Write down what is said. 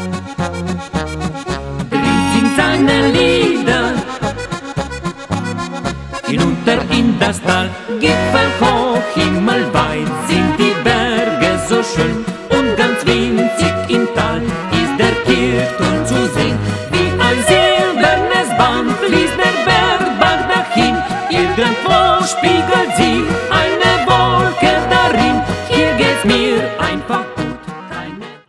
Der Wind singt seine Lieder hinunter in das Tal. Gipfel hoch, himmelweit sind die Berge so schön, und ganz winzig im Tal ist der Kirchturm zu sehen. Wie ein silbernes Band fließt der Bergbach dahin, irgendwo spiegelt sich